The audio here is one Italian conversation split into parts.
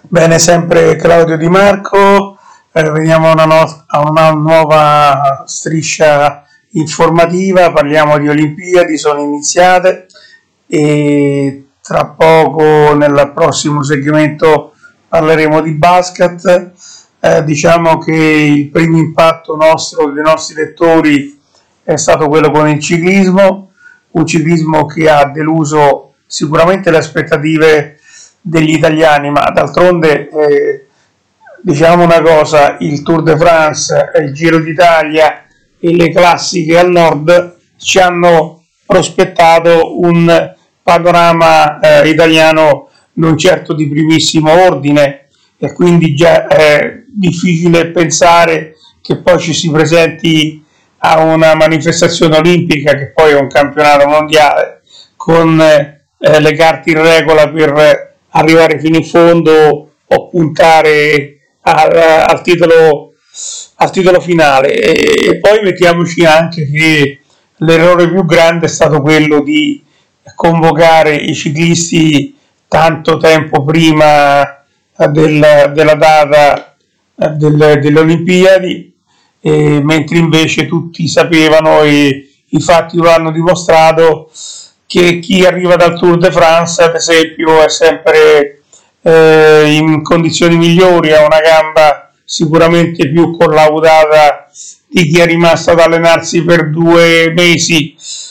Bene, sempre Claudio Di Marco, veniamo a una nuova striscia informativa, parliamo di Olimpiadi, sono iniziate e tra poco nel prossimo segmento parleremo di basket. Diciamo che il primo impatto dei nostri lettori è stato quello con il ciclismo, un ciclismo che ha deluso sicuramente le aspettative degli italiani, ma d'altronde diciamo una cosa, il Tour de France, il Giro d'Italia e le classiche al nord ci hanno prospettato un panorama italiano non certo di primissimo ordine, e quindi già è difficile pensare che poi ci si presenti a una manifestazione olimpica, che poi è un campionato mondiale, con le carte in regola per arrivare fino in fondo o puntare al titolo finale. E poi mettiamoci anche che l'errore più grande è stato quello di convocare i ciclisti tanto tempo prima della data delle Olimpiadi, mentre invece tutti sapevano, e i fatti lo hanno dimostrato, che chi arriva dal Tour de France, ad esempio, è sempre in condizioni migliori, ha una gamba sicuramente più collaudata di chi è rimasto ad allenarsi per 2 mesi,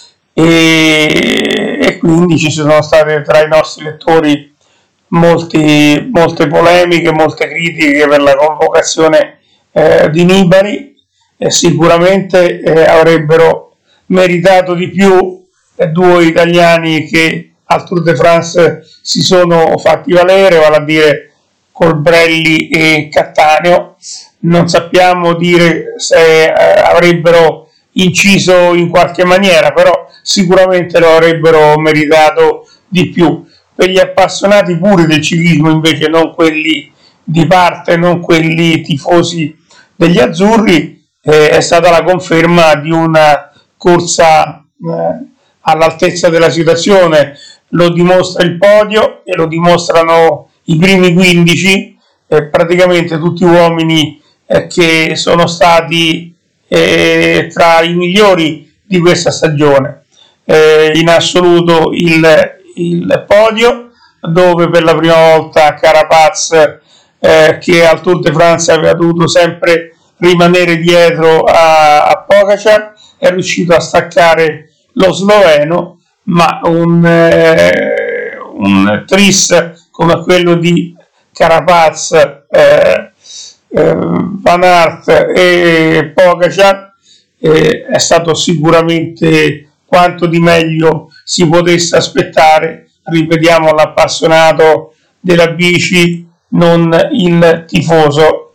e quindi ci sono state tra i nostri lettori molte polemiche, molte critiche per la convocazione di Nibali. Sicuramente avrebbero meritato di più 2 italiani che al Tour de France si sono fatti valere, vale a dire Colbrelli e Cattaneo. Non sappiamo dire se avrebbero inciso in qualche maniera, però sicuramente lo avrebbero meritato di più. Per gli appassionati puri del ciclismo, invece, non quelli di parte, non quelli tifosi degli azzurri, è stata la conferma di una corsa all'altezza della situazione. Lo dimostra il podio e lo dimostrano i primi 15, praticamente tutti uomini che sono stati tra i migliori di questa stagione. In assoluto il podio, dove per la prima volta Carapaz, che al Tour de France aveva dovuto sempre rimanere dietro a Pogačar, è riuscito a staccare lo sloveno, ma un tris come quello di Carapaz, Van Aert e Pogačar è stato sicuramente quanto di meglio si potesse aspettare. Ripetiamo, l'appassionato della bici, non il tifoso